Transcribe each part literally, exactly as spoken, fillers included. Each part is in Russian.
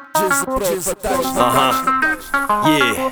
Ага, yeah.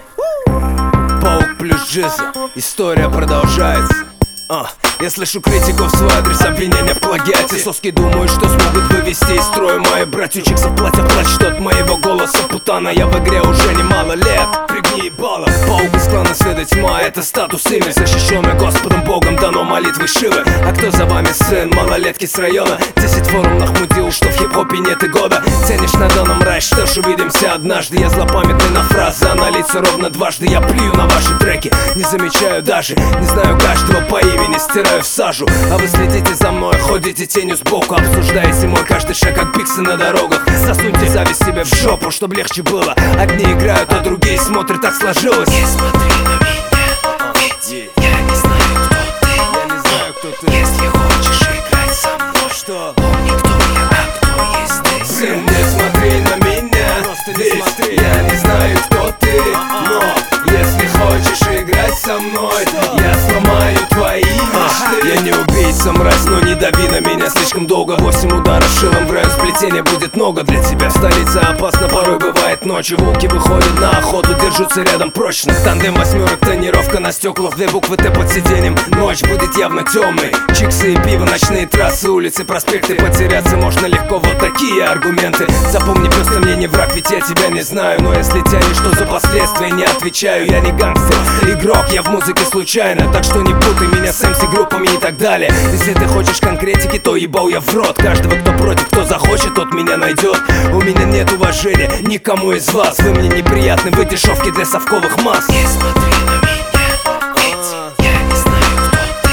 Паук плюс Джиза. История продолжается. А, я слышу критику в свой адрес, обвинения в плагиате. Соски думают, что смогут вывести из строя мои братючек в платьях, плачут от моего голоса путана. Я в игре уже немало лет, пригни ебало. Паук из клана Света Тьма, это статус имя, защищенный Господом Богом, дано молитвы Шивы. А кто за вами сын, малолетки с района? Десять форумных мудил, что в хип-хопе нет и года. Ценишь на данном рай, что ж, увидимся однажды. Я злопамятный на фразы, а на лица ровно дважды. Я плюю на ваши треки, не замечаю даже, не знаю каждого по имени, стираю в сажу. А вы следите за мной, ходите тенью сбоку, обсуждаете мой каждый шаг, как пиксы на дорогах. Засуньте зависть себе в жопу, чтоб легче было. Одни играют, а другие смотрят, так сложилось. Не смотри на меня, ведь я не знаю, кто ты. Я не знаю, кто ты. Если хочешь играть со мной, Что? помни, кто я, а кто есть ты. Сын, не смотри на меня, просто не Ведь смотри. Я не знаю, кто ты, но если хочешь играть со мной, я сломаю твои мечты. Я не убийца, мразь, но не дави на меня слишком долго. Восемь ударов шилом в район сплетения будет много для тебя. Столица опасна, порой бывает ночью. Волки выходят на охоту, держатся рядом прочно. Тандем восьмерок, тонировка на стеклах, две буквы Т под сиденьем. Ночь будет явно темной. Чиксы и пиво, ночные трассы, улицы, проспекты. Потеряться можно легко, вот такие аргументы. Запомни, просто мне не враг, ведь я тебя не знаю. Но если тянешь, то за последствия не отвечаю. Я не гангстер, игрок, я в музыке случайно. Так что не путай меня с эм си-группами и так далее. Если ты хочешь конкретики, то ебал я в рот. Каждого, кто против, кто захочет, тот меня найдет. У меня нет уважения никому из вас. Вы мне неприятны, вы дешевки для совковых масс. Не смотри на меня, ведь я не знаю, кто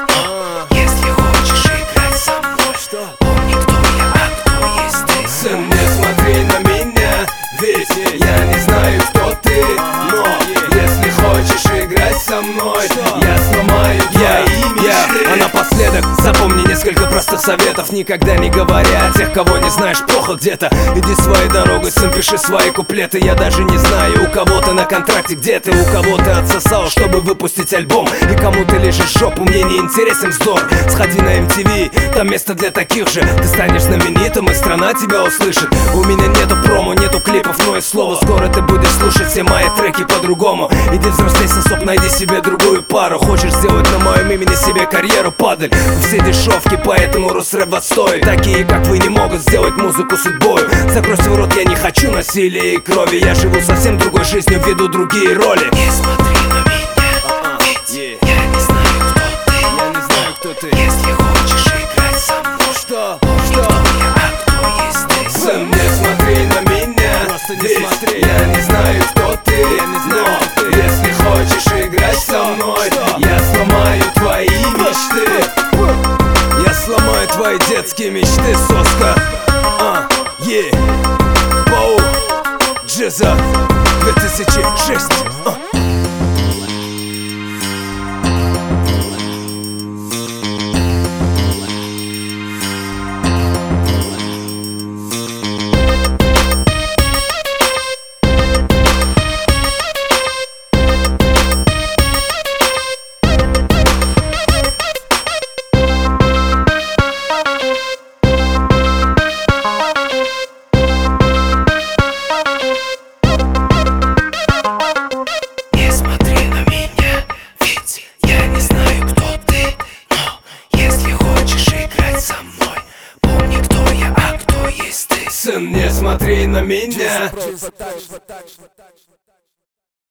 ты. Если хочешь играть со мной, помни, кто я, а кто есть ты. Сын, не смотри на меня, ведь я не знаю, кто ты. Но если хочешь играть со мной, я сломаю твои мечты. А напоследок запомни несколько простых советов. Никогда не говоря о тех, кого не знаешь плохо где-то. Иди своей дорогой, сын, пиши свои куплеты. Я даже не знаю, у кого ты на контракте, где ты, у кого ты отсосал, чтобы выпустить альбом. И кому ты лежишь жопу, мне не интересен вздор. Сходи на эм ти ви, там место для таких же. Ты станешь знаменитым, и страна тебя услышит. У меня нету промо, нету клипов, но и слово. Скоро ты будешь слушать все мои треки по-другому. Иди взрослей, сосоп, найди себе другую пару. Хочешь сделать на моем имени себе карьеру, падаль. Все дешевки, поэтому Русрэп отстой. Такие, как вы, не могут сделать музыку судьбою. Закрой свой рот, я не хочу насилия и крови. Я живу совсем другой жизнью, веду другие роли. Не смотри на меня, ведь я не знаю, кто ты. Я не знаю, кто ты. Если хочешь играть со мной, Что? помни, Что? кто я, а кто есть ты. Сын, не смотри на меня, Просто не ведь смотри. я не знаю, кто ты. Я не знаю, кто ты. Если хочешь играть со мной, я сломаю твои мечты. Я сломаю твои детские мечты, соска. А, е, Паук, Джиза, две тысячи шесть. А. Не смотри на меня, ведь я не знаю, кто ты. Но если хочешь играть со мной, помни, кто я, а кто есть ты. Сын, не смотри на меня.